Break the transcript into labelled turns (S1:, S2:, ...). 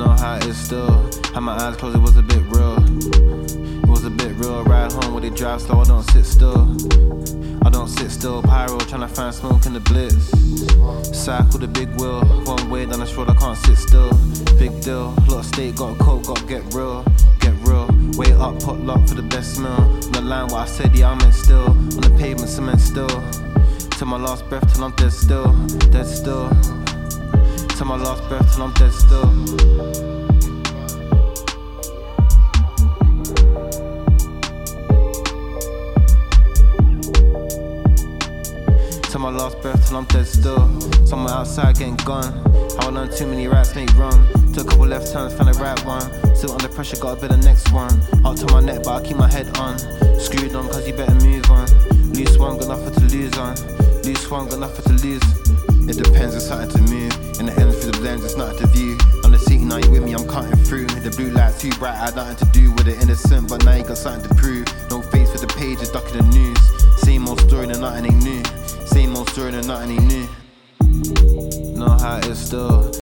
S1: Know how it is still. Had my eyes closed, it was a bit real. It was a bit real. Ride home with it drive slow, I don't sit still. I don't sit still. Pyro, tryna find smoke in the blitz. Cycle the big wheel. One way down this road, I can't sit still. Big deal. Lot of state, got a coke, got to get real. Get real. Wait up, pot lock for the best meal. On the line, what I said, yeah, I meant still. On the pavement, cement still. Till my last breath, till I'm dead still. Dead still. Till my last breath, till I'm dead still. Till my last breath, till I'm dead still. Somewhere outside getting gone. How I learned too many raps make wrong. Took a couple left turns, found the right one. Still under pressure, gotta be the next one. Up to my neck, but I keep my head on. Screwed on, cause you better move on. Loose one, got nothing to lose on. Loose one, got nothing to lose. It depends, it's something to move. In the ends through the lens, it's nothing to view. On the seat, now you with me, I'm cutting through. The blue light too bright, I had nothing to do with it. Innocent, but now you got something to prove. No face for the page, it's ducking the news. Same old story, and nothing ain't new. Same old story, and nothing ain't new. Know how it is still.